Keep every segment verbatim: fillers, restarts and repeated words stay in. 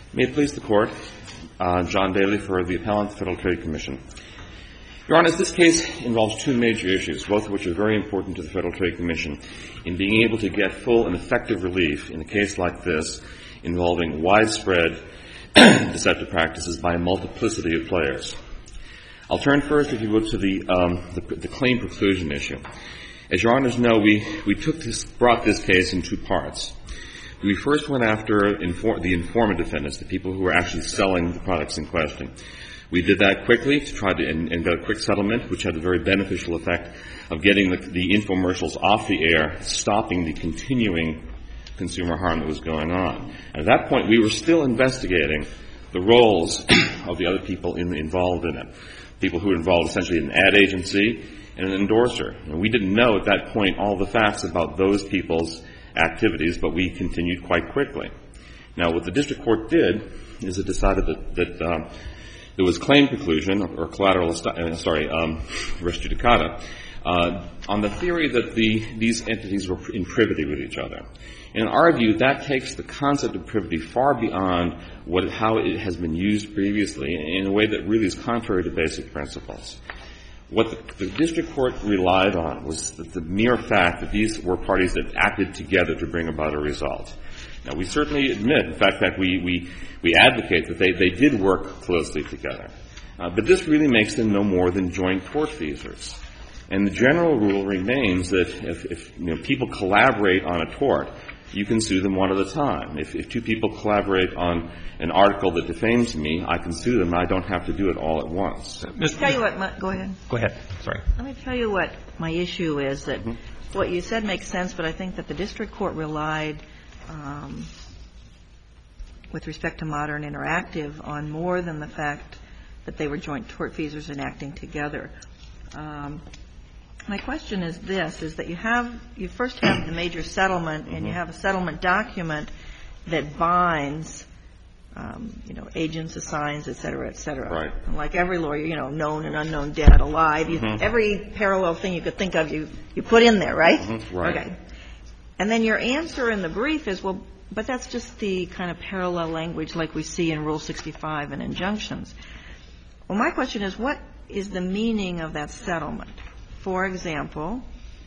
May it please the Court, uh, John Daly for the Appellant Federal Trade Commission. Your Honor, this case involves two major issues, both of which are very important to the Federal Trade Commission in being able to get full and effective relief in a case like this involving widespread deceptive practices by a multiplicity of players. I'll turn first, if you will, to the, um, the, the claim preclusion issue. As Your Honors know, we, we took this, brought this case in two parts. We first went after infor- the informer defendants, the people who were actually selling the products in question. We did that quickly to try to and, and got a quick settlement, which had the very beneficial effect of getting the, the infomercials off the air, stopping the continuing consumer harm that was going on. And at that point, we were still investigating the roles of the other people in, involved in it, people who were involved essentially in an ad agency and an endorser. And we didn't know at that point all the facts about those people's activities, but we continued quite quickly. Now, what the district court did is it decided that, that um, there was claim preclusion or collateral, uh, sorry, um, res judicata, uh, on the theory that the these entities were in privity with each other. In our view, that takes the concept of privity far beyond what how it has been used previously in a way that really is contrary to basic principles. What the, the district court relied on was the, the mere fact that these were parties that acted together to bring about a result. Now, we certainly admit, in fact, that we, we, we advocate that they, they did work closely together. Uh, but this really makes them no more than joint tortfeasors. And the general rule remains that if, if you know, people collaborate on a tort, you can sue them one at a time. If, if two people collaborate on an article that defames me, I can sue them. I don't have to do it all at once. Let me tell you what my, go ahead. Go ahead. Sorry. Let me tell you what my issue is. That Mm-hmm. what you said makes sense, but I think that the district court relied, um, with respect to Modern Interactive, on more than the fact that they were joint tortfeasors and acting together. Um, My question is this, is that you have, you first have the major settlement and you have a settlement document that binds, um, you know, agents, assigns, et cetera, et cetera. Right. And like every lawyer, you know, known and unknown, dead, alive, you, Mm-hmm. every parallel thing you could think of, you, you put in there, right? Mm-hmm. Right. Okay. And then your answer in the brief is, well, but that's just the kind of parallel language like we see in Rule sixty-five and injunctions. Well, my question is, what is the meaning of that settlement? For example,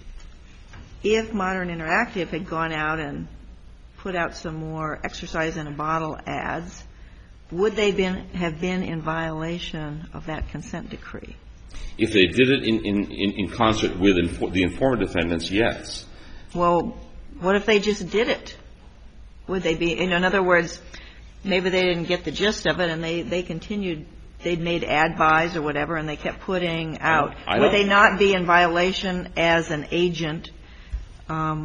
if Modern Interactive had gone out and put out some more exercise in a bottle ads, would they been, have been in violation of that consent decree? If they did it in, in, in concert with infor- the informer defendants, yes. Well, what if they just did it? Would they be, in other words, maybe they didn't get the gist of it and they, they continued, they'd made ad buys or whatever and they kept putting out. I Would they not be in violation as an agent? Um,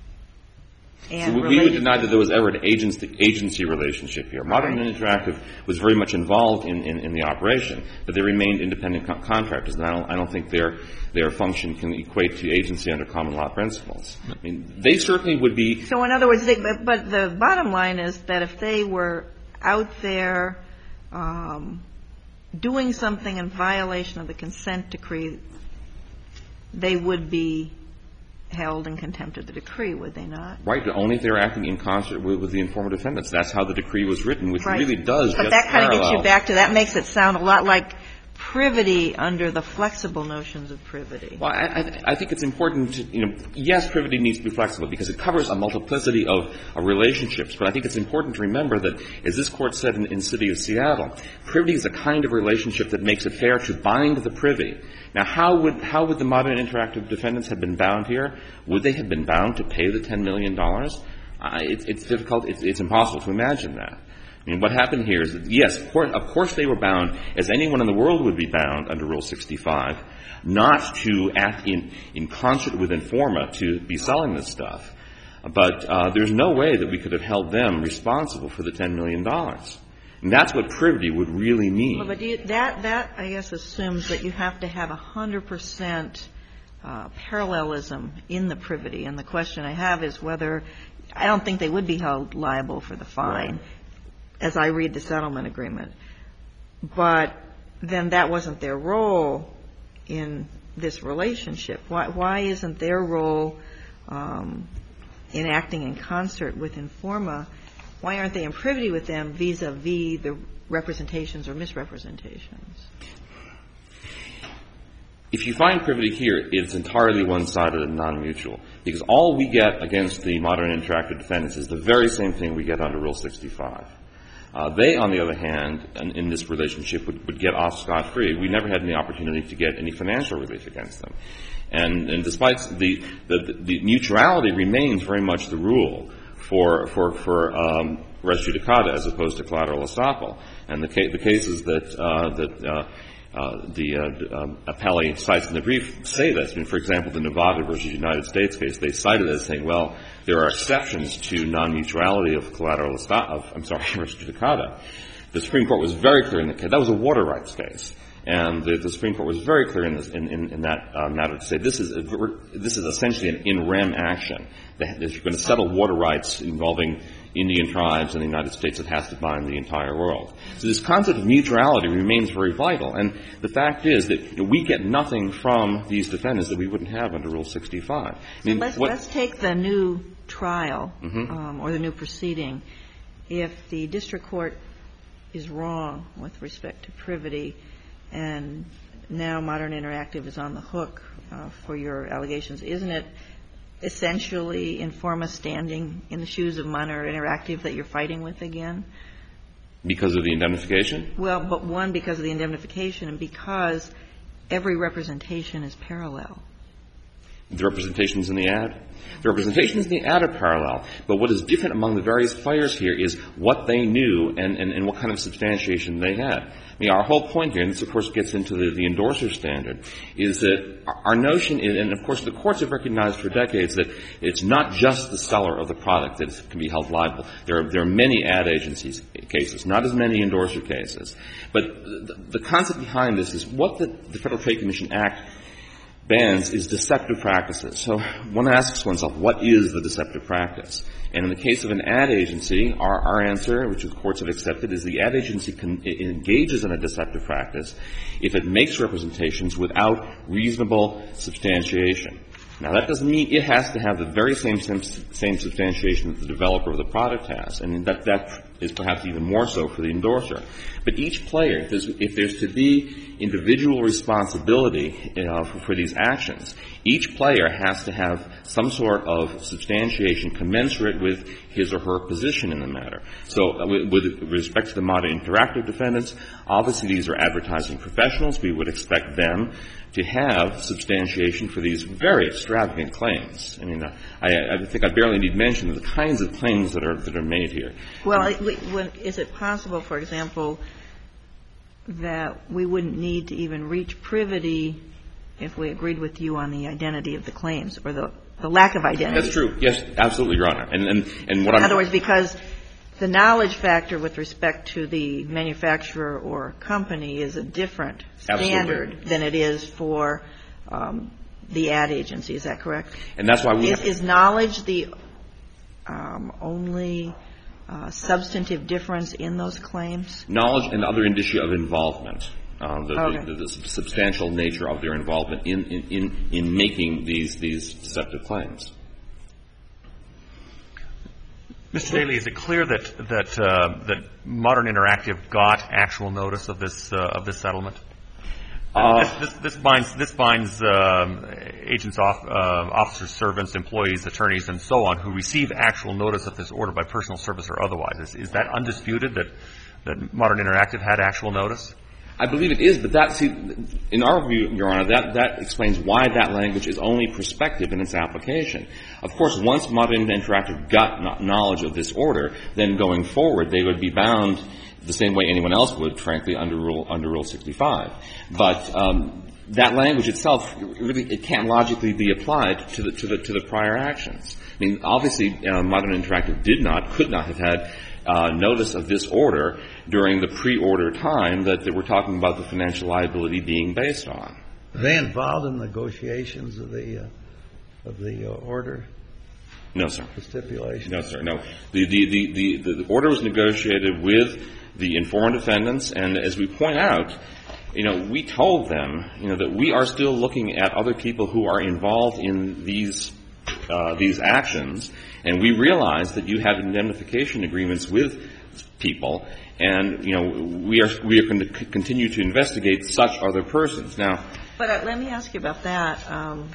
and So we related would deny that there was ever an agency, agency relationship here. Modern Right. Interactive was very much involved in, in, in the operation, but they remained independent co- contractors, and I don't, I don't think their their function can equate to agency under common law principles. I mean, they certainly would be. So in other words, they, but, but the bottom line is that if they were out there um, doing something in violation of the consent decree, they would be held in contempt of the decree, would they not? Right, but only if they're acting in concert with, with the informer defendants. That's how the decree was written, which Right. really does But just that kind of gets parallel. you back to, that makes it sound a lot like privity under the flexible notions of privity. Well, I, I, I think it's important to, you know, yes, privity needs to be flexible because it covers a multiplicity of, of relationships. But I think it's important to remember that, as this Court said in, in City of Seattle, privity is a kind of relationship that makes it fair to bind the privy. Now, how would how would the Modern Interactive defendants have been bound here? Would they have been bound to pay the ten million dollars? Uh, it, it's difficult. It's, it's impossible to imagine that. I mean, what happened here is that, yes, of course, of course they were bound, as anyone in the world would be bound under Rule sixty-five, not to act in, in concert with Informa to be selling this stuff. But uh, there's no way that we could have held them responsible for the ten million dollars. And that's what privity would really mean. Well, but do you, that, that, I guess, assumes that you have to have one hundred percent uh, parallelism in the privity. And the question I have is whether, I don't think they would be held liable for the fine, Right. as I read the settlement agreement. But then that wasn't their role in this relationship. Why, why isn't their role um, in acting in concert with Informa why aren't they in privity with them vis-a-vis the representations or misrepresentations? If you find privity here, it's entirely one-sided and non-mutual, because all we get against the modern interactive defendants is the very same thing we get under Rule sixty-five. Uh, they, on the other hand, in, in this relationship, would, would get off scot-free. We never had any opportunity to get any financial relief against them. And, and despite the, the, the mutuality remains very much the rule for, for, for, um, res judicata as opposed to collateral estoppel. And the, ca- the cases that, uh, that, uh, Uh, the uh, um, appellee cites in the brief say this. I mean, for example, the Nevada versus United States case, they cited it as saying, well, there are exceptions to non-mutuality of collateral estoppel, of, I'm sorry, res judicata. The Supreme Court was very clear in the case. That was a water rights case. And the, the Supreme Court was very clear in, this, in, in, in that uh, matter to say this is, a, this is essentially an in rem action. That if you're going to settle water rights involving Indian tribes in the United States, it has to bind the entire world. So this concept of mutuality remains very vital. And the fact is that you know, we get nothing from these defendants that we wouldn't have under Rule sixty-five. I mean, let's, what, let's take the new trial mm-hmm. um, or the new proceeding. If the district court is wrong with respect to privity and now Modern Interactive is on the hook uh, for your allegations, isn't it essentially Informa standing in the shoes of Modern Interactive that you're fighting with again? Because of the indemnification? Well, but one, because of the indemnification, and because every representation is parallel. The representations in the ad? The representations in the ad are parallel. But what is different among the various players here is what they knew and, and, and what kind of substantiation they had. I mean, our whole point here, and this, of course, gets into the, the endorser standard, is that our notion is, and, of course, the courts have recognized for decades that it's not just the seller of the product that can be held liable. There are, there are many ad agencies cases, not as many endorser cases. But the, the concept behind this is what the, the Federal Trade Commission Act bans is deceptive practices. So one asks oneself, what is the deceptive practice? And in the case of an ad agency, our, our answer, which the courts have accepted, is the ad agency can, engages in a deceptive practice if it makes representations without reasonable substantiation. Now, that doesn't mean it has to have the very same same substantiation that the developer of the product has, and that that is perhaps even more so for the endorser. But each player, if there's, if there's to be individual responsibility uh, for, for these actions, each player has to have some sort of substantiation commensurate with his or her position in the matter. So uh, with, with respect to the Modern Interactive defendants, obviously these are advertising professionals. We would expect them to have substantiation for these very extravagant claims. I mean, uh, I, I think I barely need mention of the kinds of claims that are that are made here. Well, um, when, is it possible, for example, that we wouldn't need to even reach privity if we agreed with you on the identity of the claims or the, the lack of identity? That's true. Yes, absolutely, Your Honor. And and and what I'm in I'm other words, because the knowledge factor with respect to the manufacturer or company is a different standard Absolutely. than it is for um, the ad agency. Is that correct? And that's why we is, have is knowledge the um, only uh, substantive difference in those claims? Knowledge and other indicia of involvement. Um, the, okay. the, the, the substantial nature of their involvement in, in, in, in making these these deceptive claims. Mister Daly, is it clear that that uh, that Modern Interactive got actual notice of this uh, of this settlement? Uh, this, this, this binds this binds um, agents, off, uh, officers, servants, employees, attorneys, and so on who receive actual notice of this order by personal service or otherwise. Is, is that undisputed that that Modern Interactive had actual notice? I believe it is, but that, see, in our view, Your Honor, that, that explains why that language is only prospective in its application. Of course, once Modern Interactive got knowledge of this order, then going forward, they would be bound the same way anyone else would, frankly, under Rule, under Rule sixty-five. But, um, that language itself, really, it can't logically be applied to the, to the, to the prior actions. I mean, obviously, uh, Modern Interactive did not, could not have had Uh, notice of this order during the pre-order time that, that we're talking about the financial liability being based on. Are they involved in negotiations of the uh, of the uh, order? No, sir. The stipulation? No, sir. No. The the, the, the the order was negotiated with the informed defendants, and as we point out, you know, we told them, you know, that we are still looking at other people who are involved in these uh, these actions, and we realize that you have indemnification agreements with people, and, you know, we are we are going to c- continue to investigate such other persons. Now, but uh, let me ask you about that. Um,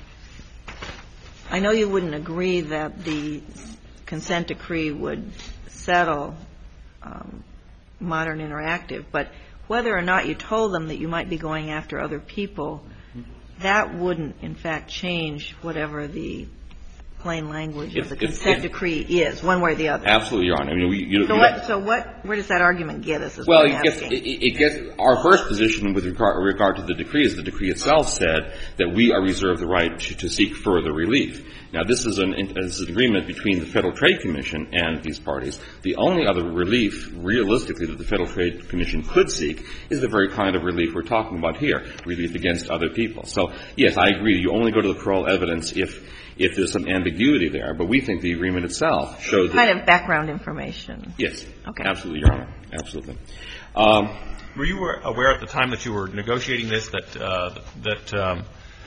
I know you wouldn't agree that the consent decree would settle um, Modern Interactive, but whether or not you told them that you might be going after other people, that wouldn't, in fact, change whatever the plain language if, of the if, consent if, decree is, one way or the other. Absolutely, Your Honor. I mean, we, you, so, you what, so what? Where does that argument get us? Well, it gets, it, it gets our first position with regard, regard to the decree is the decree itself said that we are reserved the right to, to seek further relief. Now, this is an, this is an agreement between the Federal Trade Commission and these parties. The only other relief, realistically, that the Federal Trade Commission could seek is the very kind of relief we're talking about here, relief against other people. So, yes, I agree. You only go to the parole evidence if if there's some ambiguity there. But we think the agreement itself shows kind that, of background information. Yes. Okay. Absolutely, Your Honor. Absolutely. Um, Were you aware at the time that you were negotiating this that uh, that um,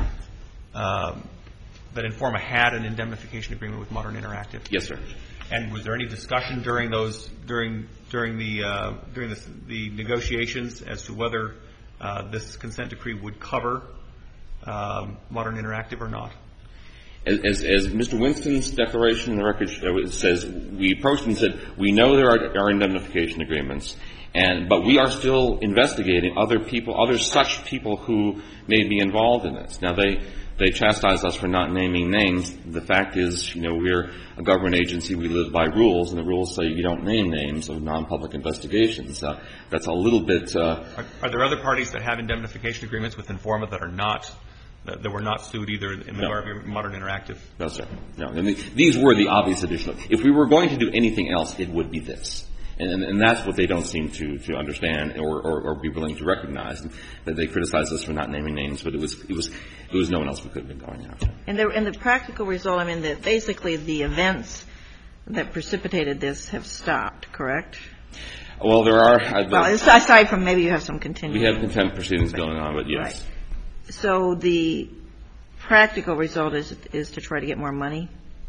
um, that Informa had an indemnification agreement with Modern Interactive? yes, sir. And was there any discussion during those during during the uh, during this, the negotiations as to whether uh, this consent decree would cover um, Modern Interactive or not? As, as, as Mister Winston's declaration in the record says, we approached and said, we know there are, are indemnification agreements, and but we are still investigating other people, other such people who may be involved in this. Now, they they chastise us for not naming names. The fact is, you know, we're a government agency. We live by rules, and the rules say you don't name names of non-public investigations. Uh, that's a little bit. Uh, are, are there other parties that have indemnification agreements with Informa that are not? That were not sued either in the No. Garvey Modern Interactive? No, sir. No. And the, these were the obvious additional. If we were going to do anything else, it would be this. And, and, and that's what they don't seem to, to understand or, or, or be willing to recognize. And that they criticize us for not naming names, but it was, it was, it was no one else we could have been going after. And the, and the practical result, I mean, the, basically the events that precipitated this have stopped, correct? Well, there are. Uh, Well, aside from maybe you have some continuing. we have contempt proceedings going on, but yes. Right. So the practical result is is to try to get more money?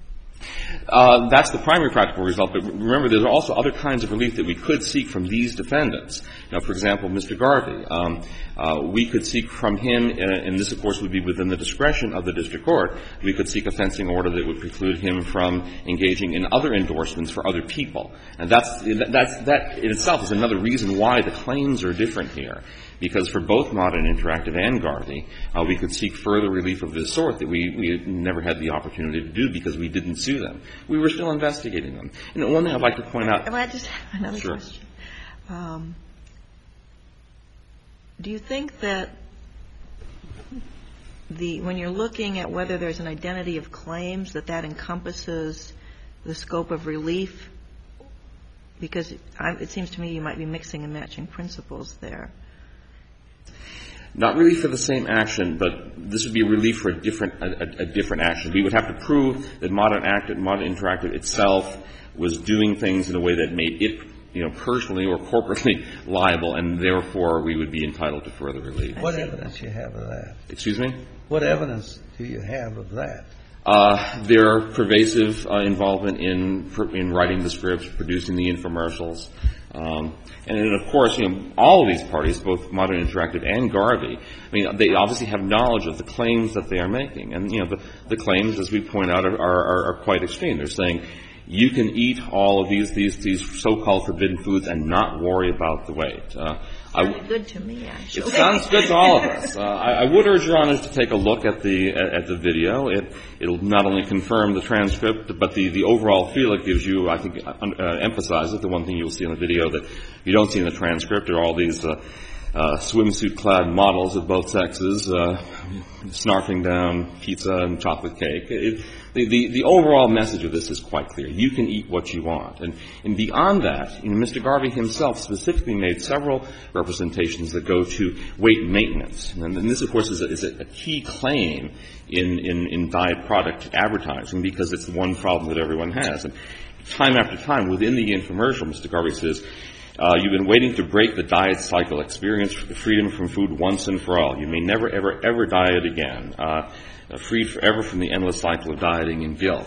Uh, that's the primary practical result. But remember, there's also other kinds of relief that we could seek from these defendants. Now, for example, Mister Garvey, um, uh, we could seek from him, uh, and this, of course, would be within the discretion of the district court. We could seek a fencing order that would preclude him from engaging in other endorsements for other people. And that's that's that in itself is another reason why the claims are different here. Because for both Modern Interactive and Garvey, uh, we could seek further relief of this sort that we, we never had the opportunity to do because we didn't sue them. We were still investigating them. And one thing I'd like to point out. I just have another Sure. question. Um, do you think that the when you're looking at whether there's an identity of claims that that encompasses the scope of relief? Because it, I, it seems to me you might be mixing and matching principles there. Not really for the same action, but this would be a relief for a different a, a different action. We would have to prove that Modern Active, Modern Interactive itself was doing things in a way that made it, you know, personally or corporately liable, and therefore we would be entitled to further relief. What evidence do you have of that? Excuse me? What evidence do you have of that? Uh, their pervasive uh, involvement in in writing the scripts, producing the infomercials. Um, and then, of course, you know, all of these parties, both Modern Interactive and Garvey, I mean, they obviously have knowledge of the claims that they are making. And, you know, the, the claims, as we point out, are, are, are quite extreme. They're saying you can eat all of these, these, these so-called forbidden foods and not worry about the weight. Uh, Sounded good to me, actually. It sounds good to all of us. Uh, I, I would urge Your Honor to take a look at the at, at the video. It it'll not only confirm the transcript, but the, the overall feel it gives you, I think, uh, uh, emphasizes the one thing you'll see in the video that you don't see in the transcript are all these uh, uh, swimsuit-clad models of both sexes uh, snarfing down pizza and chocolate cake. It, The, the, the overall message of this is quite clear. You can eat what you want. And, and beyond that, you know, Mister Garvey himself specifically made several representations that go to weight maintenance. And, and this, of course, is a, is a key claim in, in, in diet product advertising because it's the one problem that everyone has. And time after time, within the infomercial, Mister Garvey says, Uh, you've been waiting to break the diet cycle, experience freedom from food once and for all. You may never, ever, ever diet again. Uh, uh, freed forever from the endless cycle of dieting and guilt.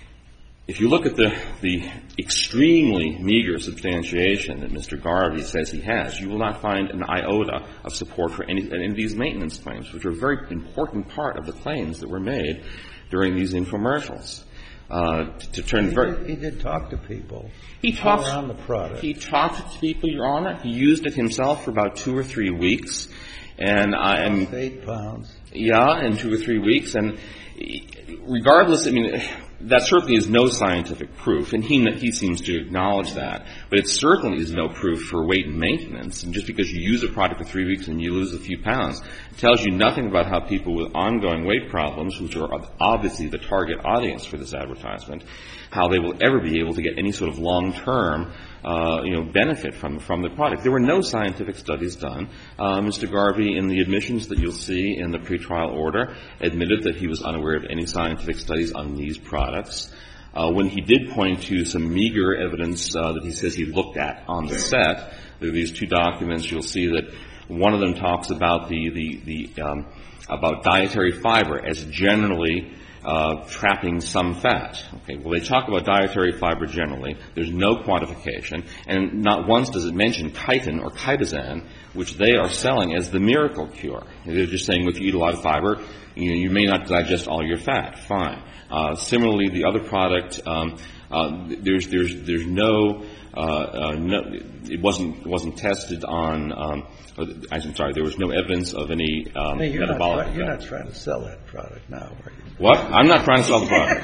If you look at the, the extremely meager substantiation that Mister Garvey says he has, you will not find an iota of support for any, any of these maintenance claims, which are a very important part of the claims that were made during these infomercials. Uh, to, to turn he, very, did, he did talk to people. He talked around the product. He talked to people, Your Honor. He used it himself for about two or three weeks, and I am eight pounds. Yeah, in two or three weeks, and regardless, I mean, that certainly is no scientific proof, and he he seems to acknowledge that. But it certainly is no proof for weight maintenance. And just because you use a product for three weeks and you lose a few pounds, it tells you nothing about how people with ongoing weight problems, which are obviously the target audience for this advertisement, how they will ever be able to get any sort of long-term, uh, you know, benefit from from the product. There were no scientific studies done. Uh, Mister Garvey, in the admissions that you'll see in the pretrial order, admitted that he was unaware of any scientific studies on these products. Uh, when he did point to some meager evidence uh, that he says he looked at on the set, there are these two documents. You'll see that one of them talks about the the, the um, about dietary fiber as generally Uh, trapping some fat. Okay, well, they talk about dietary fiber generally. There's no quantification, and not once does it mention chitin or chitosan, which they are selling as the miracle cure. They're just saying, well, if you eat a lot of fiber, you know, you may not digest all your fat. Fine. Uh, similarly, the other product, um, uh, there's there's there's no, uh, uh, no, it wasn't it wasn't tested on. Um, I'm sorry, there was no evidence of any um, hey, you're metabolic. Not try, you're not trying to sell that product now, are you? What? I'm not trying to sell the product.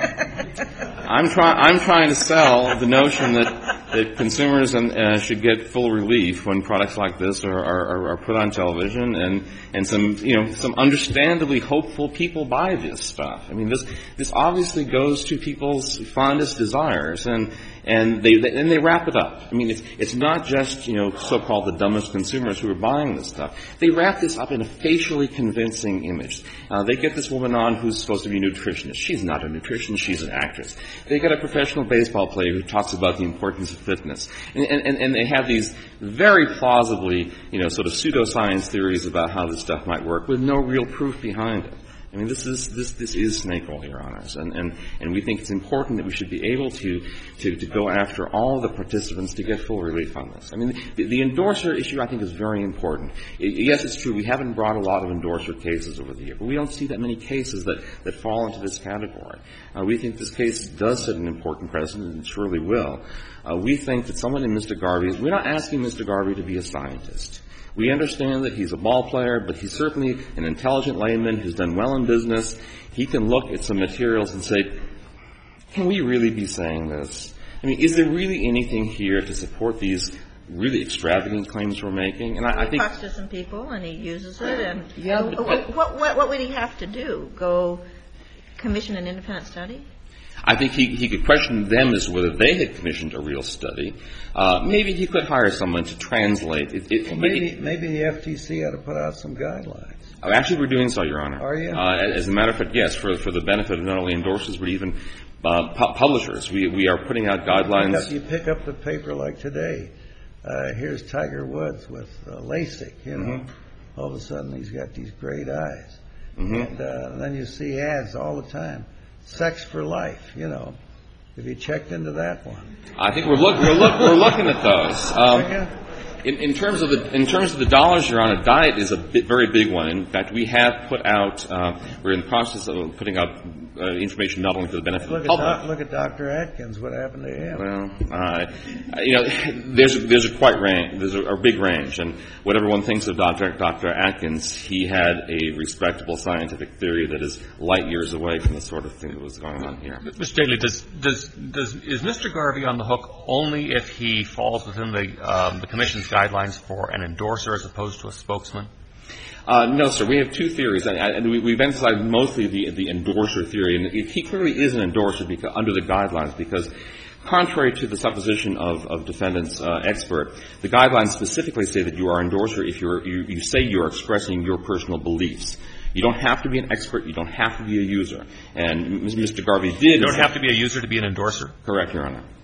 I'm trying. I'm trying to sell the notion that that consumers and, uh, should get full relief when products like this are, are, are put on television, and and some you know some understandably hopeful people buy this stuff. I mean, this this obviously goes to people's fondest desires, and and they, they and they wrap it up. I mean, it's it's not just you know so-called the dumbest consumers who are buying this stuff. They wrap this up in a facially convincing image. Uh, they get this woman on who's supposed to be a nutritionist. She's not a nutritionist. She's an actress. They get a professional baseball player who talks about the importance of fitness. And, and, and they have these very plausibly, you know, sort of pseudoscience theories about how this stuff might work with no real proof behind it. I mean, this is this this is snake oil, Your Honors, and and and we think it's important that we should be able to to to go after all the participants to get full relief on this. I mean, the, the endorser issue I think is very important. It, yes, it's true we haven't brought a lot of endorser cases over the year, but we don't see that many cases that that fall into this category. Uh, we think this case does set an important precedent, and it surely will. Uh, we think that someone in Mister Garvey, we're not asking Mister Garvey to be a scientist. We understand that he's a ball player, but he's certainly an intelligent layman who's done well in business. He can look at some materials and say, can we really be saying this? I mean, is there really anything here to support these really extravagant claims we're making? And I, I think he talks to some people and he uses it. And yeah, but, but, what, what what would he have to do? Go commission an independent study? I think he, he could question them as to whether they had commissioned a real study. Uh, maybe he could hire someone to translate. It, it, well, maybe it, maybe the F T C ought to put out some guidelines. Oh, actually, we're doing so, Your Honor. Are you? Uh, as a matter of fact, yes, for for the benefit of not only endorsers but even uh, pu- publishers. We we are putting out guidelines. You pick up the paper like today. Uh, here's Tiger Woods with uh, LASIK. You know, mm-hmm. all of a sudden he's got these great eyes, mm-hmm. and, uh, and then you see ads all the time. Sex for life, you know. Have you checked into that one? I think we're look we're look we're looking at those. Um, in, in terms of the in terms of the dollars, Your Honor, diet is a bit, very big one. In fact, we have put out. Uh, we're in the process of putting out uh, information not only for the benefit look of the public. At doc, look at Doctor Atkins. What happened to him? Well, uh, you know, there's a, there's a quite range. There's a, a big range, and whatever one thinks of Doctor Doctor Atkins, he had a respectable scientific theory that is light years away from the sort of thing that was going on here. Mister Daly, does does does is Mister Garvey on the hook only if he falls within the um, the Commission's guidelines for an endorser as opposed to a spokesman? Uh, no, sir. We have two theories, and, and we, we've emphasized mostly the the endorser theory, and he clearly is an endorser because, under the guidelines, because contrary to the supposition of, of defendant's uh, expert, the guidelines specifically say that you are an endorser if you're, you you say you're expressing your personal beliefs. You don't have to be an expert. You don't have to be a user. And Mister Garvey did. You don't have to be a user to be an endorser? Correct, Your Honor.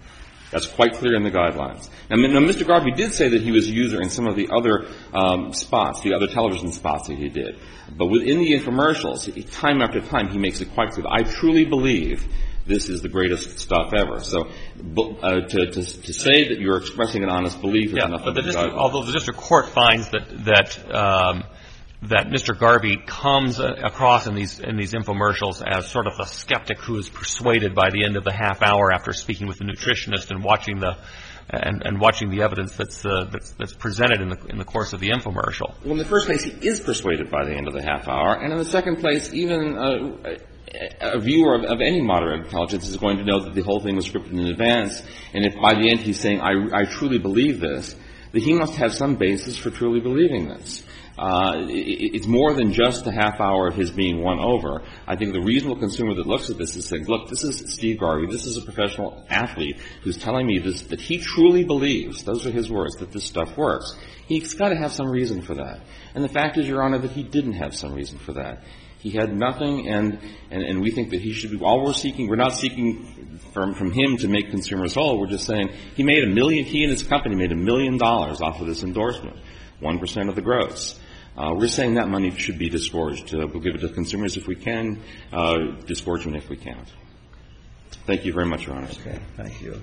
That's quite clear in the guidelines. Now, now, Mister Garvey did say that he was a user in some of the other um, spots, the other television spots that he did. But within the infomercials, he, time after time, he makes it quite clear that I truly believe this is the greatest stuff ever. So uh, to, to, to say that you're expressing an honest belief is yeah, enough. But the district, although the district court finds that that um, that Mister Garvey comes across in these in these infomercials as sort of a skeptic who is persuaded by the end of the half hour after speaking with the nutritionist and watching the and, and watching the evidence that's, uh, that's that's presented in the in the course of the infomercial. Well, in the first place, he is persuaded by the end of the half hour, and in the second place, even uh, a viewer of, of any moderate intelligence is going to know that the whole thing was scripted in advance, and if by the end he's saying, I, I truly believe this, that he must have some basis for truly believing this. Uh, it, it's more than just the half hour of his being won over. I think the reasonable consumer that looks at this is saying, look, this is Steve Garvey, this is a professional athlete who's telling me this, that he truly believes, those are his words, that this stuff works. He's got to have some reason for that. And the fact is, Your Honor, that he didn't have some reason for that. He had nothing, and, and, and we think that he should be, all we're seeking, we're not seeking from, from him to make consumers whole. We're just saying he made a million, he and his company made a million dollars off of this endorsement, one percent of the gross. Uh, we're saying that money should be disgorged. Uh, we'll give it to consumers if we can, uh, disgorgement if we can't. Thank you very much, Your Honor. Okay, thank you.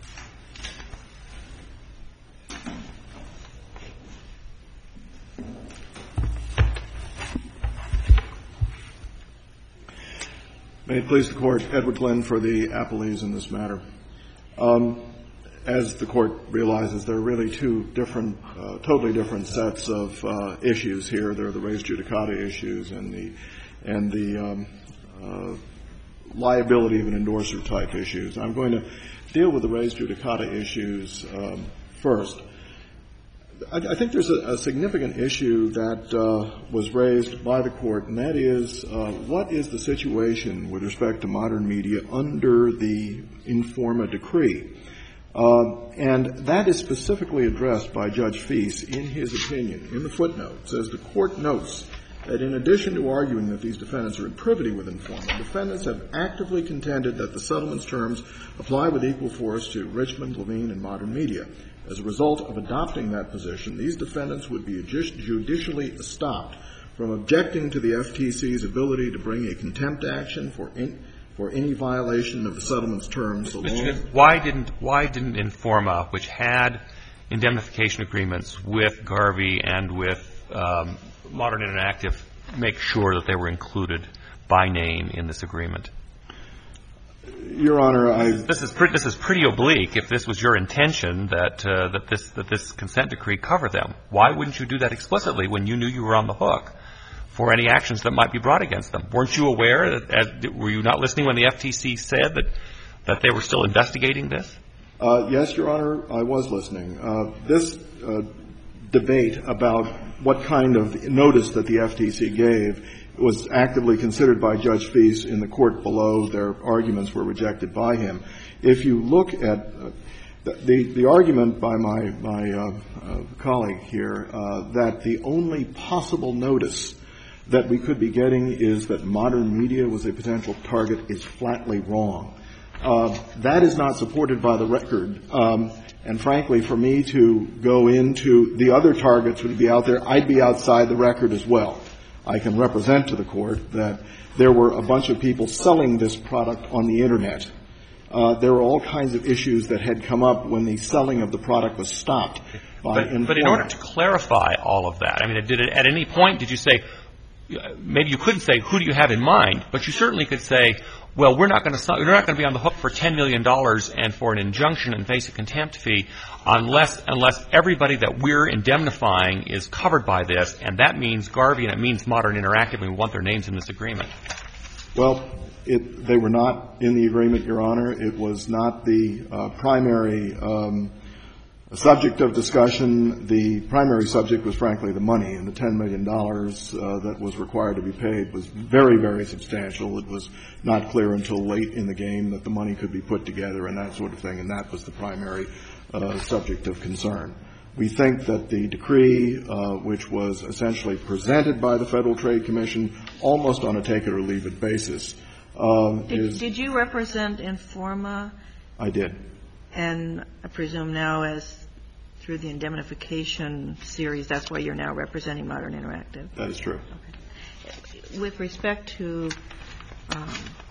May it please the Court, Edward Glenn for the appellees in this matter. Um, as the Court realizes, there are really two different, uh, totally different sets of uh, issues here. There are the res judicata issues and the and the um, uh, liability of an endorser type issues. I'm going to deal with the res judicata issues um, first. I, I think there's a, a significant issue that uh, was raised by the Court, and that is uh, what is the situation with respect to modern media under the Informa decree? Uh, and that is specifically addressed by Judge Fease in his opinion. In the footnote, it says the Court notes that in addition to arguing that these defendants are in privity with Informa, defendants have actively contended that the settlement's terms apply with equal force to Richmond, Levine, and Modern Media. As a result of adopting that position, these defendants would be judicially stopped from objecting to the F T C's ability to bring a contempt action for in, for any violation of the settlement's terms alone. Why didn't why didn't Informa, which had indemnification agreements with Garvey and with um, Modern Interactive, make sure that they were included by name in this agreement? Your Honor, I this is pretty, this is pretty oblique. If this was your intention that uh, that this that this consent decree cover them, why wouldn't you do that explicitly when you knew you were on the hook for any actions that might be brought against them? Weren't you aware that? As, were you not listening when the F T C said that that they were still investigating this? Uh, yes, Your Honor, I was listening. Uh, this uh, debate about what kind of notice that the F T C gave was actively considered by Judge Fease in the court below. Their arguments were rejected by him. If you look at uh, the the argument by my my uh, uh, colleague here uh, that the only possible notice that we could be getting is that Modern Media was a potential target is flatly wrong. Uh, that is not supported by the record. Um, and frankly, for me to go into the other targets would be out there, I'd be outside the record as well. I can represent to the Court that there were a bunch of people selling this product on the Internet. Uh, there were all kinds of issues that had come up when the selling of the product was stopped by but, Informa. But in order to clarify all of that, I mean, did it, at any point did you say, maybe you couldn't say, who do you have in mind, but you certainly could say, well, we're not going to, we're not going to be on the hook for ten million dollars and for an injunction and face a contempt fee unless, unless everybody that we're indemnifying is covered by this, and that means Garvey and it means Modern Interactive, and we want their names in this agreement. Well, it, they were not in the agreement, Your Honor. It was not the uh, primary um, subject of discussion. The primary subject was, frankly, the money, and the ten million dollars uh, that was required to be paid was very, very substantial. It was not clear until late in the game that the money could be put together and that sort of thing, and that was the primary uh, subject of concern. We think that the decree, uh, which was essentially presented by the Federal Trade Commission almost on a take-it-or-leave-it basis, uh, did, is... Did you represent Informa? I did. And I presume now, as through the indemnification series, that's why you're now representing Modern Interactive. That is true. Okay. With respect to um,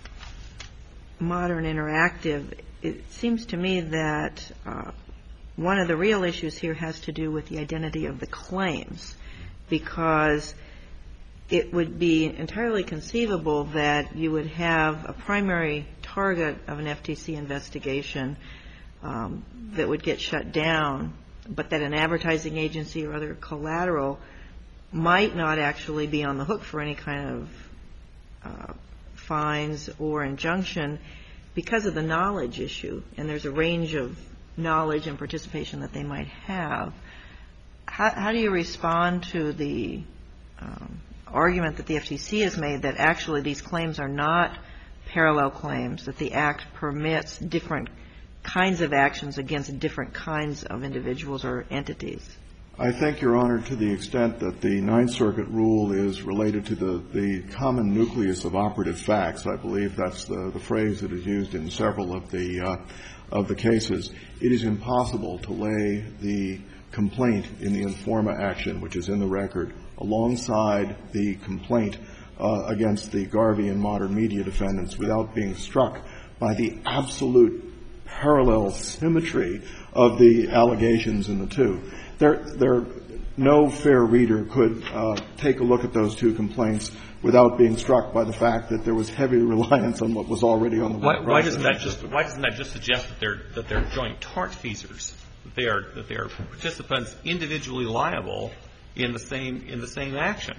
Modern Interactive, it seems to me that uh, one of the real issues here has to do with the identity of the claims, because it would be entirely conceivable that you would have a primary target of an F T C investigation um, that would get shut down, but that an advertising agency or other collateral might not actually be on the hook for any kind of uh, fines or injunction because of the knowledge issue, and there's a range of knowledge and participation that they might have. How, how do you respond to the um, argument that the F T C has made that actually these claims are not parallel claims, that the Act permits different kinds of actions against different kinds of individuals or entities? I think, Your Honor, to the extent that the Ninth Circuit rule is related to the, the common nucleus of operative facts, I believe that's the, the phrase that is used in several of the, uh, of the cases, it is impossible to lay the complaint in the Informa action, which is in the record, alongside the complaint uh, against the Garvey and Modern Media defendants without being struck by the absolute parallel symmetry of the allegations in the two. There, there, no fair reader could uh, take a look at those two complaints without being struck by the fact that there was heavy reliance on what was already on the why, web why doesn't that just Why doesn't that just suggest that they're that they're joint tortfeasors, that they are that they are participants individually liable in the same in the same action?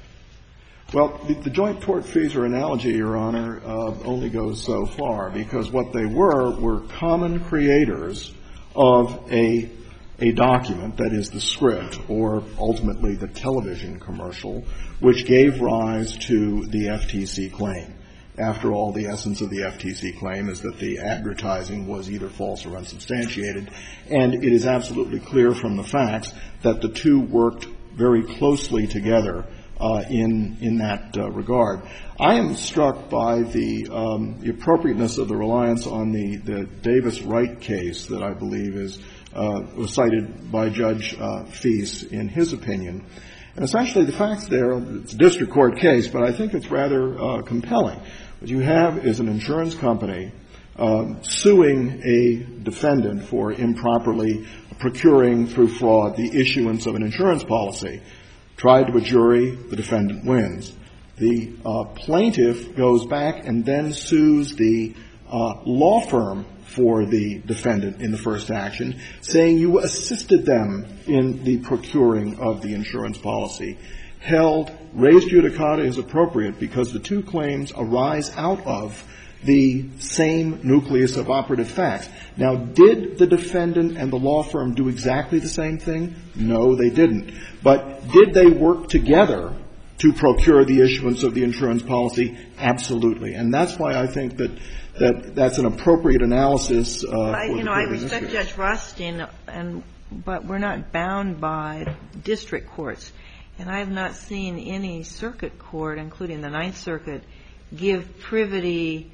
Well, the, the joint tortfeasor analogy, Your Honor, uh, only goes so far, because what they were were common creators of a a document, that is the script, or ultimately the television commercial, which gave rise to the F T C claim. After all, the essence of the F T C claim is that the advertising was either false or unsubstantiated, and it is absolutely clear from the facts that the two worked very closely together uh, in in that uh, regard. I am struck by the, um, the appropriateness of the reliance on the, the Davis-Wright case that I believe is uh, was cited by Judge uh, Fease in his opinion. And essentially the facts there, it's a district court case, but I think it's rather uh, compelling. What you have is an insurance company um, suing a defendant for improperly procuring through fraud the issuance of an insurance policy. Tried to a jury, the defendant wins. The uh, plaintiff goes back and then sues the uh, law firm for the defendant in the first action, saying you assisted them in the procuring of the insurance policy. Held, res judicata is appropriate because the two claims arise out of the same nucleus of operative facts. Now, did the defendant and the law firm do exactly the same thing? No, they didn't. But did they work together to procure the issuance of the insurance policy? Absolutely. And that's why I think that that that's an appropriate analysis. Uh, well, I, for you know, the I respect Judge Rothstein, and but we're not bound by district courts. And I have not seen any circuit court, including the Ninth Circuit, give privity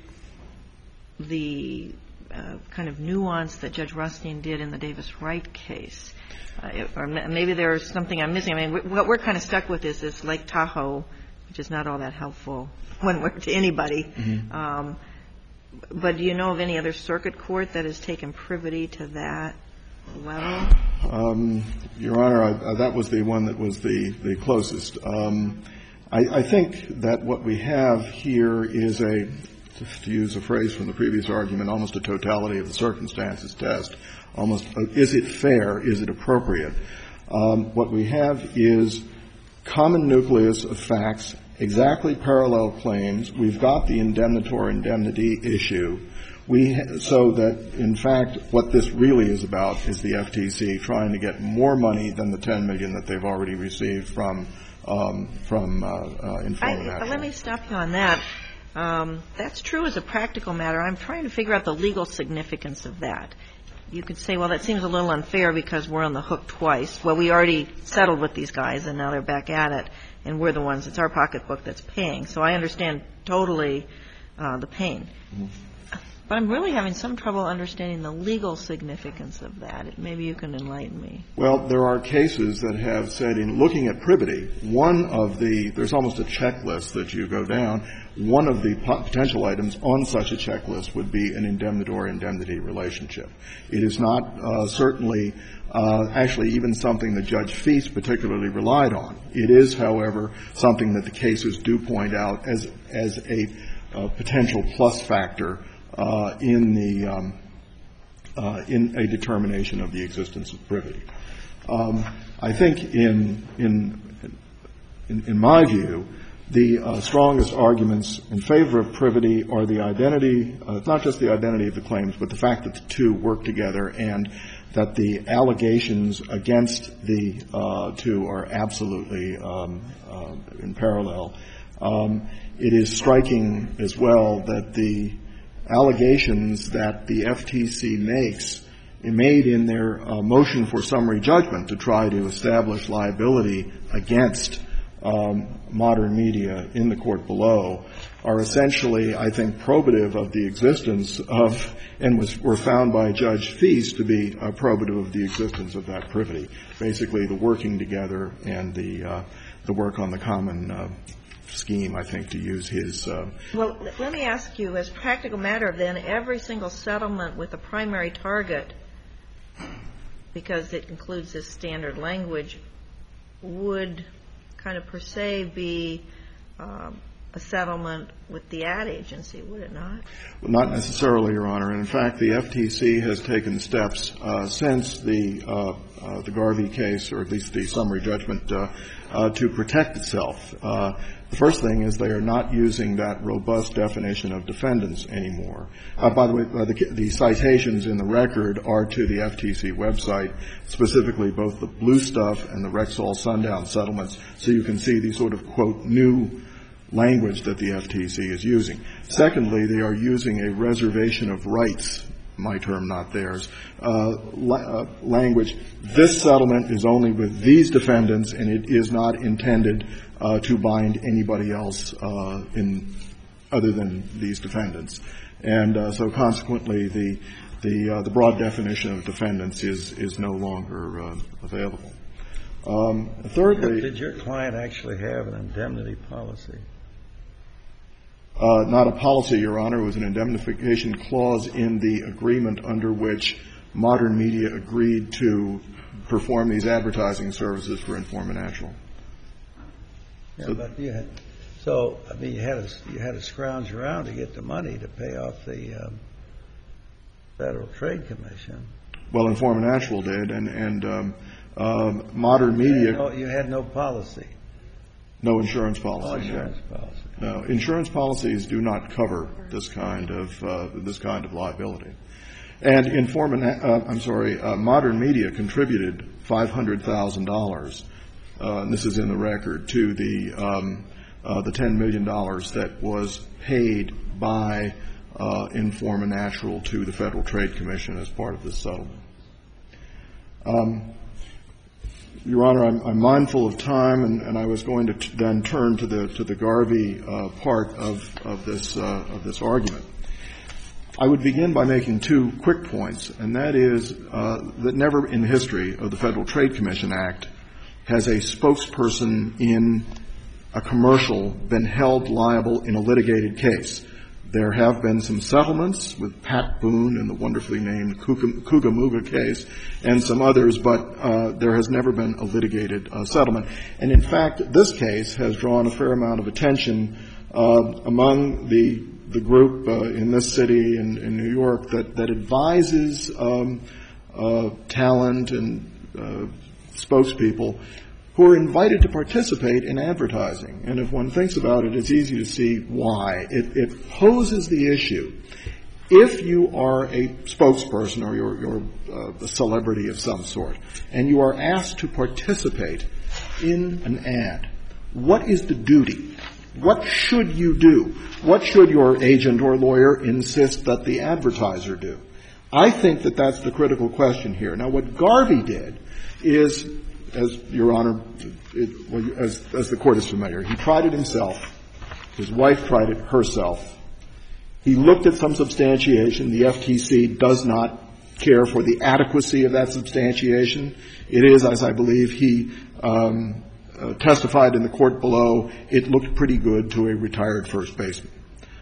the uh, kind of nuance that Judge Rothstein did in the Davis-Wright case. Uh, or maybe there's something I'm missing. I mean, what we're kind of stuck with is this Lake Tahoe, which is not all that helpful when we're to anybody. Mm-hmm. Um, but do you know of any other circuit court that has taken privity to that level? Um, Your Honor, I, I, that was the one that was the, the closest. Um, I, I think that what we have here is a, to use a phrase from the previous argument, almost a totality of the circumstances test. Almost, uh, is it fair? Is it appropriate? Um, what we have is common nucleus of facts, exactly parallel claims. We've got the indemnitory indemnity issue. We ha- so that, in fact, what this really is about is the F T C trying to get more money than the ten million dollars that they've already received from um, from uh, uh, Informa National. Let me stop you on that. Um, that's true as a practical matter. I'm trying to figure out the legal significance of that. You could say, well, that seems a little unfair because we're on the hook twice. Well, we already settled with these guys, and now they're back at it, and we're the ones, it's our pocketbook that's paying. So I understand totally uh, the pain. Mm-hmm. But I'm really having some trouble understanding the legal significance of that. Maybe you can enlighten me. Well, there are cases that have said in looking at privity, one of the, there's almost a checklist that you go down. One of the potential items on such a checklist would be an indemnity-indemnity relationship. It is not uh, certainly uh, actually even something that Judge Feist particularly relied on. It is, however, something that the cases do point out as, as a uh, potential plus factor uh, in the um, uh, in a determination of the existence of privity. Um, I think in in in, in my view, the uh, strongest arguments in favor of privity are the identity, uh, not just the identity of the claims, but the fact that the two work together and that the allegations against the uh, two are absolutely um, uh, in parallel. Um, it is striking as well that the allegations that the F T C makes made in their uh, motion for summary judgment to try to establish liability against um, modern media in the court below are essentially, I think, probative of the existence of, and was, were found by Judge Feist to be uh, probative of the existence of that privity. Basically, the working together and the uh, the work on the common uh, scheme, I think, to use his. Uh, well, let me ask you, as a practical matter, then, every single settlement with a primary target, because it includes this standard language, would kind of per se be um, a settlement with the ad agency, would it not? Well, not necessarily, Your Honor. And in fact, the F T C has taken steps uh, since the uh, uh, the Garvey case, or at least the summary judgment, uh, uh, to protect itself. Uh, the first thing is they are not using that robust definition of defendants anymore. Uh, by the way, uh, the, the citations in the record are to the F T C website, specifically both the Blue Stuff and the Rexall Sundown settlements, so you can see the sort of, quote, new language that the F T C is using. Secondly, they are using a reservation of rights, my term, not theirs, uh, la- uh, language. This settlement is only with these defendants, and it is not intended uh, to bind anybody else uh, in other than these defendants. And uh, so, consequently, the the uh, the broad definition of defendants is is no longer uh, available. Um, thirdly, did your client actually have an indemnity policy? Uh, not a policy, Your Honor. It was an indemnification clause in the agreement under which Modern Media agreed to perform these advertising services for Informa Natural. Yeah, so, but you had, so I mean, you had to you had to scrounge around to get the money to pay off the um, Federal Trade Commission. Well, Informa Natural did, and and um, um, Modern Media. No, you had no policy. No insurance policy. No insurance no. policy. No, insurance policies do not cover this kind of uh, this kind of liability. And Informa, uh, I'm sorry, uh, Modern Media contributed five hundred thousand dollars, uh, and this is in the record, to the um, uh, the ten million dollars that was paid by uh, Informa Natural to the Federal Trade Commission as part of this settlement. Um, Your Honor, I'm, I'm mindful of time, and, and I was going to t- then turn to the to the Garvey uh, part of of this uh, of this argument. I would begin by making two quick points, and that is uh, that never in the history of the Federal Trade Commission Act has a spokesperson in a commercial been held liable in a litigated case. There have been some settlements with Pat Boone in the wonderfully named Cucamonga case and some others, but uh, there has never been a litigated uh, settlement. And in fact, this case has drawn a fair amount of attention uh, among the the group uh, in this city and in New York that, that advises um, uh, talent and uh, spokespeople who are invited to participate in advertising. And if one thinks about it, it's easy to see why. It, it poses the issue. If you are a spokesperson or you're, you're uh, a celebrity of some sort, and you are asked to participate in an ad, what is the duty? What should you do? What should your agent or lawyer insist that the advertiser do? I think that that's the critical question here. Now, what Garvey did is, as Your Honor, it, well, as, as the Court is familiar, he tried it himself. His wife tried it herself. He looked at some substantiation. The F T C does not care for the adequacy of that substantiation. It is, as I believe he um, uh, testified in the court below, it looked pretty good to a retired first baseman.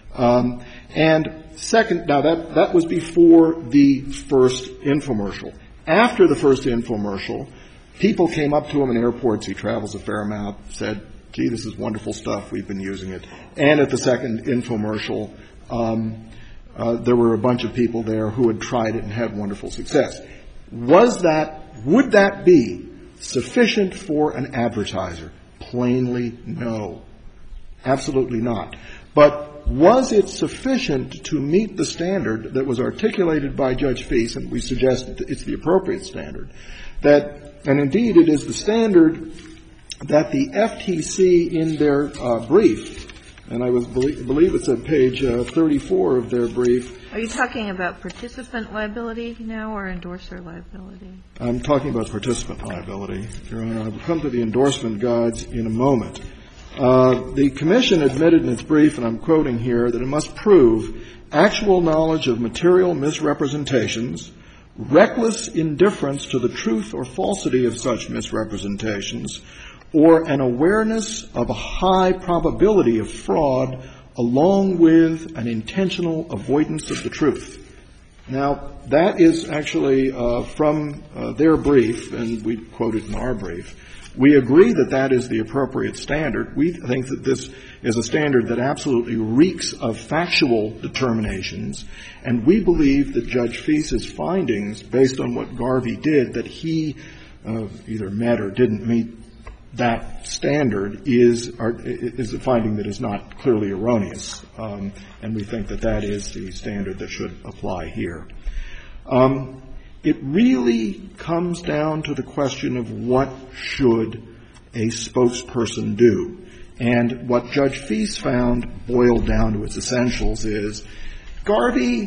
Um, and second, now that, that was before the first infomercial. After the first infomercial, people came up to him in airports. He travels a fair amount, said, gee, this is wonderful stuff. We've been using it. And at the second infomercial, um, uh, there were a bunch of people there who had tried it and had wonderful success. Was that, would that be sufficient for an advertiser? Plainly, no. Absolutely not. But was it sufficient to meet the standard that was articulated by Judge Feist, and we suggest it's the appropriate standard, that, and indeed it is the standard that the F T C in their uh, brief, and I was believe, believe it's at page uh, thirty-four of their brief. Are you talking about participant liability now or endorser liability? I'm talking about participant liability, Your Honor. I'll come to the endorsement guides in a moment. Uh, the Commission admitted in its brief, and I'm quoting here, that it must prove actual knowledge of material misrepresentations, reckless indifference to the truth or falsity of such misrepresentations, or an awareness of a high probability of fraud along with an intentional avoidance of the truth. Now, that is actually uh, from uh, their brief, and we quote it in our brief. We agree that that is the appropriate standard. We think that this is a standard that absolutely reeks of factual determinations, and we believe that Judge Feist's findings, based on what Garvey did, that he uh, either met or didn't meet that standard, is are, is a finding that is not clearly erroneous, um, and we think that that is the standard that should apply here. Um, It really comes down to the question of what should a spokesperson do. And what Judge Feist found boiled down to its essentials is Garvey,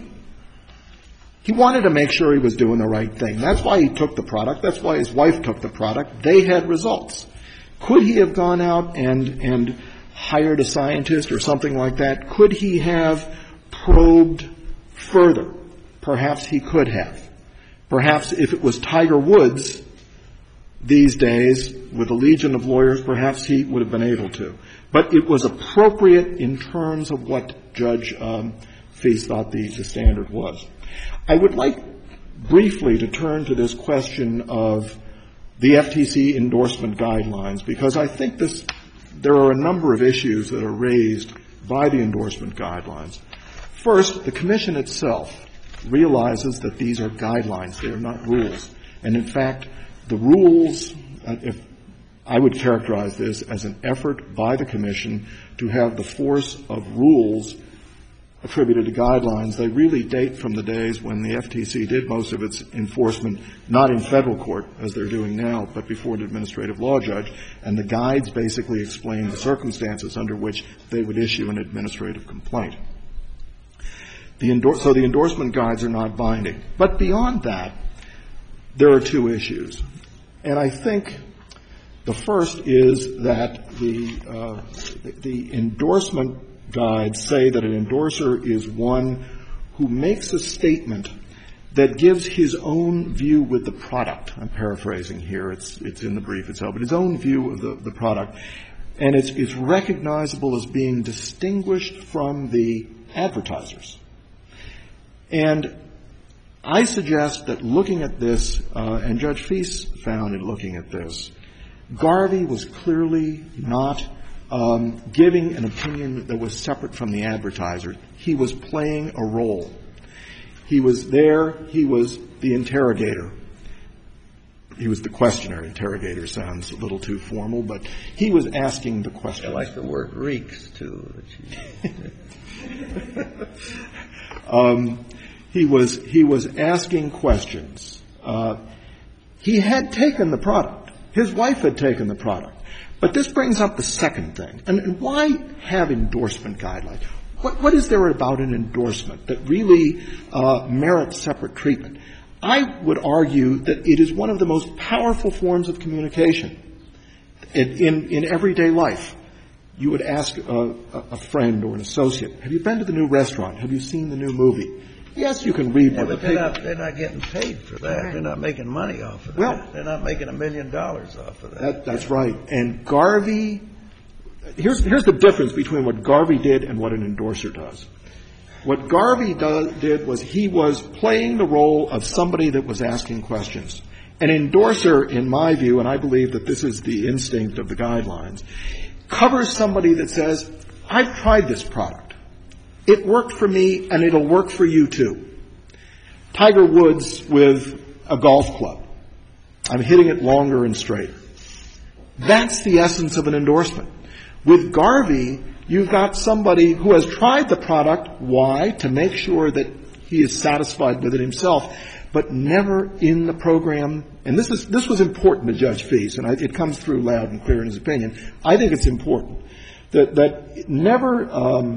he wanted to make sure he was doing the right thing. That's why he took the product. That's why his wife took the product. They had results. Could he have gone out and, and hired a scientist or something like that? Could he have probed further? Perhaps he could have. Perhaps if it was Tiger Woods these days, with a legion of lawyers, perhaps he would have been able to. But it was appropriate in terms of what Judge um, Feist thought the, the standard was. I would like briefly to turn to this question of the F T C endorsement guidelines, because I think this, there are a number of issues that are raised by the endorsement guidelines. First, the Commission itself realizes that these are guidelines. They are not rules. And in fact, the rules, uh, if I would characterize this as an effort by the Commission to have the force of rules attributed to guidelines. They really date from the days when the F T C did most of its enforcement, not in federal court, as they're doing now, but before an administrative law judge. And the guides basically explain the circumstances under which they would issue an administrative complaint. The endor- so the endorsement guides are not binding. But beyond that, there are two issues. And I think the first is that the, uh, the, the endorsement guides say that an endorser is one who makes a statement that gives his own view with the product. I'm paraphrasing here. It's, it's in the brief itself, but his own view of the, the product. And it's, it's recognizable as being distinguished from the advertisers. And I suggest that looking at this, uh, and Judge Feist found in looking at this, Garvey was clearly not um, giving an opinion that was separate from the advertiser. He was playing a role. He was there. He was the interrogator. He was the questioner. Interrogator sounds a little too formal, but he was asking the question. I like the word reeks, too. um, He was he was asking questions. Uh, he had taken the product. His wife had taken the product. But this brings up the second thing. And, and why have endorsement guidelines? What, what is there about an endorsement that really uh, merits separate treatment? I would argue that it is one of the most powerful forms of communication in, in, in everyday life. you would ask a, a friend or an associate, have you been to the new restaurant? Have you seen the new movie? Yes, you can read Yeah, what the but they're paper... not, they're not getting paid for that. They're not making money off of that. Well- They're not making a million dollars off of that. That, that's right. And Garvey, here's, here's the difference between what Garvey did and what an endorser does. What Garvey do, did was he was playing the role of somebody that was asking questions. An endorser, in my view, and I believe that this is the instinct of the guidelines, covers somebody that says, I've tried this product. It worked for me, and it'll work for you too. Tiger Woods with a golf club. I'm hitting it longer and straighter. That's the essence of an endorsement. With Garvey, you've got somebody who has tried the product. Why? To make sure that he is satisfied with it himself, but never in the program. And this is this was important to Judge Feist, and I, it comes through loud and clear in his opinion. I think it's important that that never um,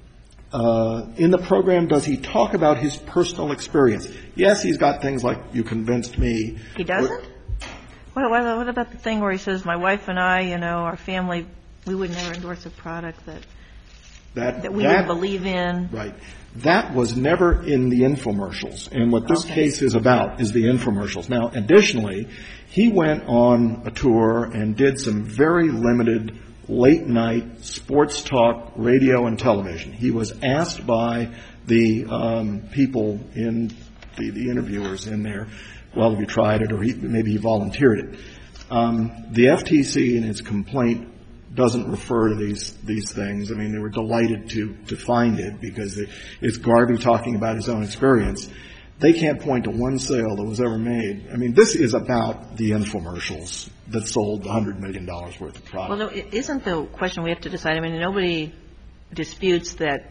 uh, in the program does he talk about his personal experience. Yes, he's got things like "you convinced me." He doesn't? What, what, what about the thing where he says, my wife and I, you know, our family, we would never endorse a product that That, that we that, would believe in? Right. That was never in the infomercials. And what this Okay. case is about is the infomercials. Now, additionally, he went on a tour and did some very limited late-night sports talk, radio, and television. He was asked by the um, people in the, the interviewers in there, well, have you tried it, or he, maybe he volunteered it. Um, the F T C in its complaint doesn't refer to these these things. I mean, they were delighted to to find it because it, it's Garvey talking about his own experience. They can't point to one sale that was ever made. I mean, this is about the infomercials that sold one hundred million dollars worth of product. Well, no, it isn't the question we have to decide. I mean, nobody disputes that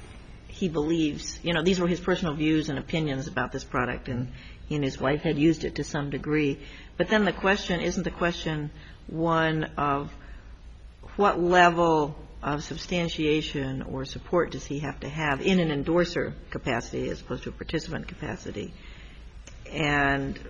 he believes, you know, these were his personal views and opinions about this product, and he and his wife had used it to some degree. But then the question, isn't the question one of what level of substantiation or support does he have to have in an endorser capacity as opposed to a participant capacity? And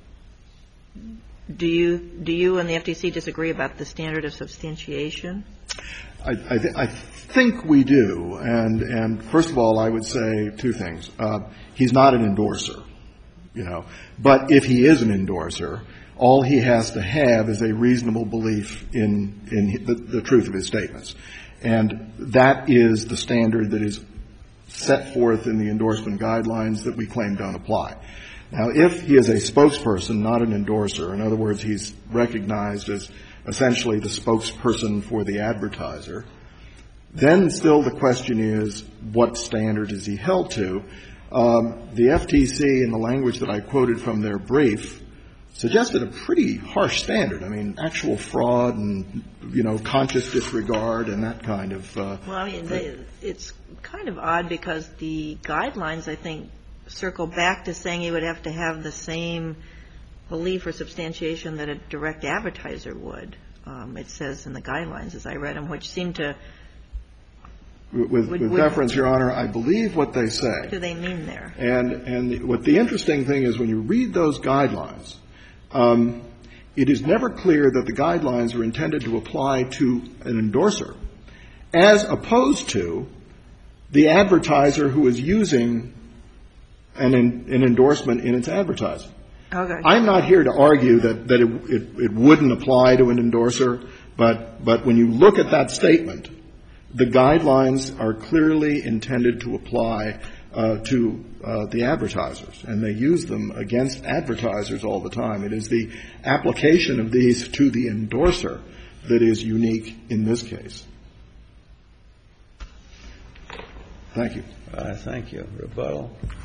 do you do you and the F T C disagree about the standard of substantiation? I, I, th- I think we do. And, and first of all, I would say two things. Uh, he's not an endorser, you know. But if he is an endorser, all he has to have is a reasonable belief in, in the, the truth of his statements. And that is the standard that is set forth in the endorsement guidelines that we claim don't apply. Now, if he is a spokesperson, not an endorser, in other words, he's recognized as essentially the spokesperson for the advertiser, then still the question is, what standard is he held to? Um, the F T C, in the language that I quoted from their brief, suggested a pretty harsh standard. I mean, actual fraud and, you know, conscious disregard and that kind of uh Well, I mean, they, it's kind of odd because the guidelines, I think, circle back to saying you would have to have the same belief or substantiation that a direct advertiser would. Um, it says in the guidelines, as I read them, which seem to... With, would, with would, deference, Your Honor, I believe what they say. What do they mean there? And, and what the interesting thing is when you read those guidelines, um, it is never clear that the guidelines are intended to apply to an endorser as opposed to the advertiser who is using an, an endorsement in its advertising. Okay. I'm not here to argue that, that it, it, it wouldn't apply to an endorser, but, but when you look at that statement, the guidelines are clearly intended to apply uh, to uh, the advertisers, and they use them against advertisers all the time. It is the application of these to the endorser that is unique in this case. Thank you. Uh, thank you. Rebuttal.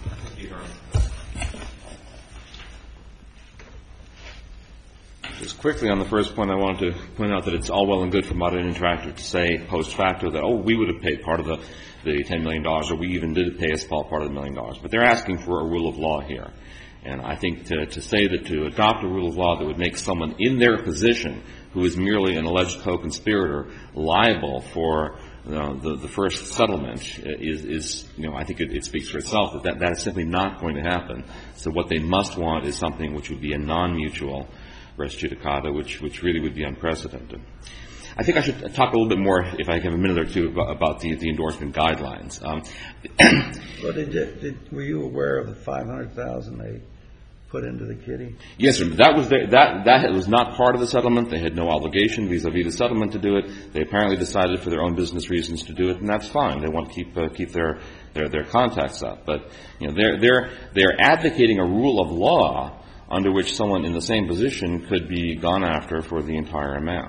Just quickly on the first point, I wanted to point out that it's all well and good for Modern Interactive to say post facto that, oh, we would have paid part of the, the ten million dollars, or we even did pay a small part of the million dollars. But they're asking for a rule of law here. And I think to, to say that to adopt a rule of law that would make someone in their position who is merely an alleged co-conspirator liable for uh, the, the first settlement is, is, you know, I think it, it speaks for itself that, that that is simply not going to happen. So what they must want is something which would be a non-mutual res judicata, which, which really would be unprecedented. I think I should talk a little bit more, if I have a minute or two, about, about the, the endorsement guidelines. Um, well, did, did, were you aware of the five hundred thousand dollars they put into the kitty? Yes, sir. That was the, that that was not part of the settlement. They had no obligation vis-a-vis the settlement to do it. They apparently decided for their own business reasons to do it, and that's fine. They want to keep uh, keep their, their their contacts up. But you know, they're they're they're advocating a rule of law under which someone in the same position could be gone after for the entire amount.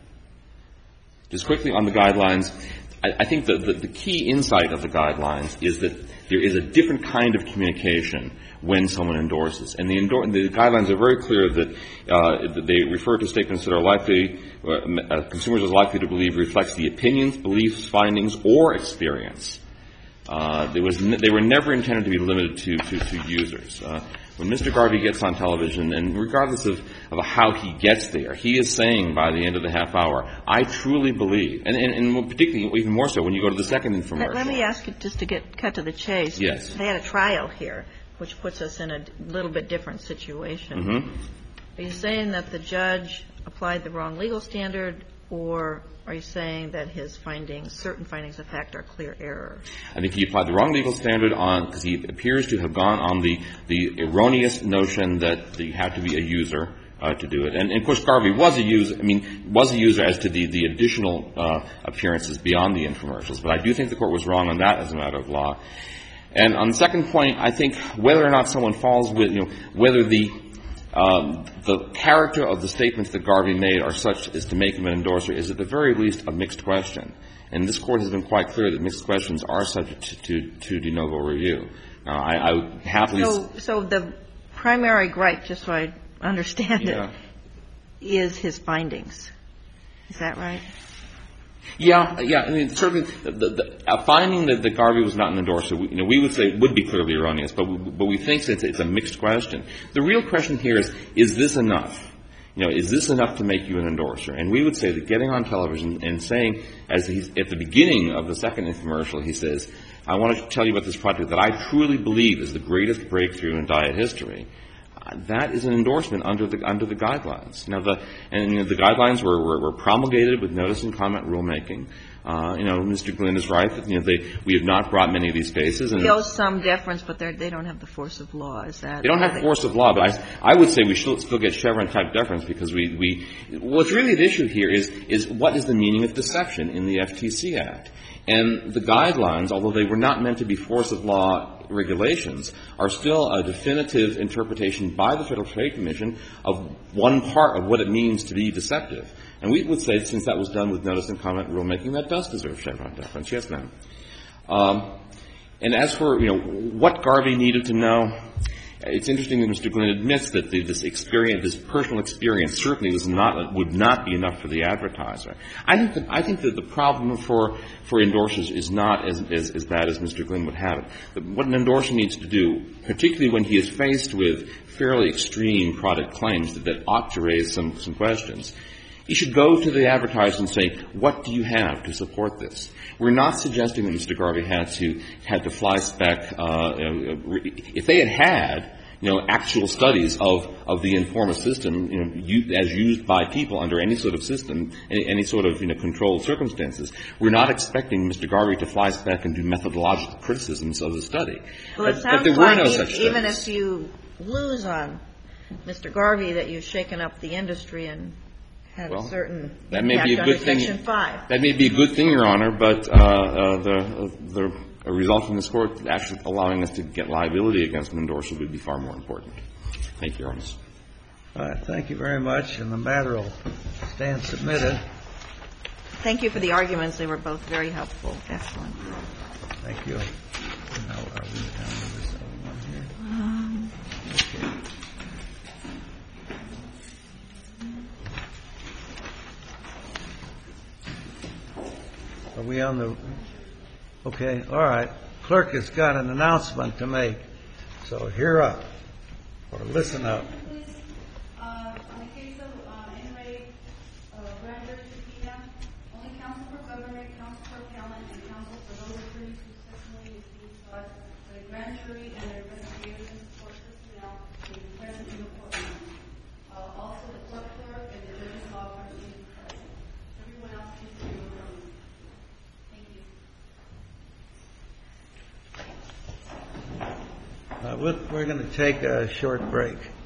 Just quickly on the guidelines, I, I think the, the the key insight of the guidelines is that there is a different kind of communication when someone endorses. And the, endor- the guidelines are very clear that, uh, that they refer to statements that are likely, uh, consumers are likely to believe reflects the opinions, beliefs, findings, or experience. Uh, there was n- they were never intended to be limited to, to, to users. Uh, when Mister Garvey gets on television, and regardless of, of how he gets there, he is saying by the end of the half hour, I truly believe, and, and, and particularly even more so when you go to the second infomercial. Let, let me ask you just to get cut to the chase. Yes. They had a trial here, which puts us in a little bit different situation. Mm-hmm. Are you saying that the judge applied the wrong legal standard, or are you saying that his findings, certain findings of fact, are clear error? I think he applied the wrong legal standard on, because he appears to have gone on the, the erroneous notion that you have to be a user uh, to do it. And, and of course, Garvey was a user, I mean, was a user as to the, the additional uh, appearances beyond the infomercials. But I do think the Court was wrong on that as a matter of law. And on the second point, I think whether or not someone falls with, you know, whether the um, the character of the statements that Garvey made are such as to make him an endorser is at the very least a mixed question. And this Court has been quite clear that mixed questions are subject to, to, to de novo review. Uh, I, I would happily... So, so the primary gripe, just so I understand yeah. it, is his findings. Is that right? Yeah, yeah. I mean, certainly, the, the, a finding that, that Garvey was not an endorser, we, you know, we would say would be clearly erroneous, but we, but we think it's, it's a mixed question. The real question here is: is this enough? You know, is this enough to make you an endorser? And we would say that getting on television and saying, as he's at the beginning of the second infomercial, he says, "I want to tell you about this project that I truly believe is the greatest breakthrough in diet history." That is an endorsement under the under the guidelines. Now, the and you know, the guidelines were, were, were promulgated with notice and comment rulemaking. Uh, you know, Mister Glynn is right that you know they we have not brought many of these cases. And they owe some deference, but they don't have the force of law. Is that they don't have the force of law? But I I would say we should still get Chevron type deference because we we what's really the issue here is is what is the meaning of deception in the F T C Act. And the guidelines, although they were not meant to be force of law regulations, are still a definitive interpretation by the Federal Trade Commission of one part of what it means to be deceptive. And we would say, since that was done with notice and comment rulemaking, that does deserve Chevron deference. Yes, ma'am. Um, and as for, you know, what Garvey needed to know, it's interesting that Mister Glynn admits that the, this experience, this personal experience, certainly was not would not be enough for the advertiser. I think that I think that the problem for for endorsers is not as as, as bad as Mister Glynn would have it. But what an endorser needs to do, particularly when he is faced with fairly extreme product claims that, that ought to raise some some questions, he should go to the advertiser and say, "What do you have to support this?" We're not suggesting that Mister Garvey had to had to fly spec. Uh, if they had had, you know, actual studies of of the Informa system, you know, u- as used by people under any sort of system, any, any sort of you know controlled circumstances, we're not expecting Mister Garvey to fly spec and do methodological criticisms of the study. Well, it but, sounds but there like were no e- such even studies. if you lose on Mister Garvey, that you've shaken up the industry and had Well, a certain that may impact be a under good thing. Section five. That may be a good thing, Your Honor, but uh, uh, the uh, the a result from this Court actually allowing us to get liability against an endorser would be far more important. Thank you, Your Honor. All right. Thank you very much. And the matter will stand submitted. Thank you for the arguments. They were both very helpful. Excellent. Thank you. Now, are we down to this other one here? Um, Okay. Are we on the, okay, all right. Clerk has got an announcement to make. So hear up, or listen up. Please, uh, on the case of uh, N R A uh, grand jury subpoena, only counsel for government, counsel for appellant, and counsel for those attorneys whose testimony is being sought for the grand jury and their investigators and support personnel may be present in the courtroom. Uh, also, the court clerk and the judge's law firm may be present. Everyone else we're going to take a short break.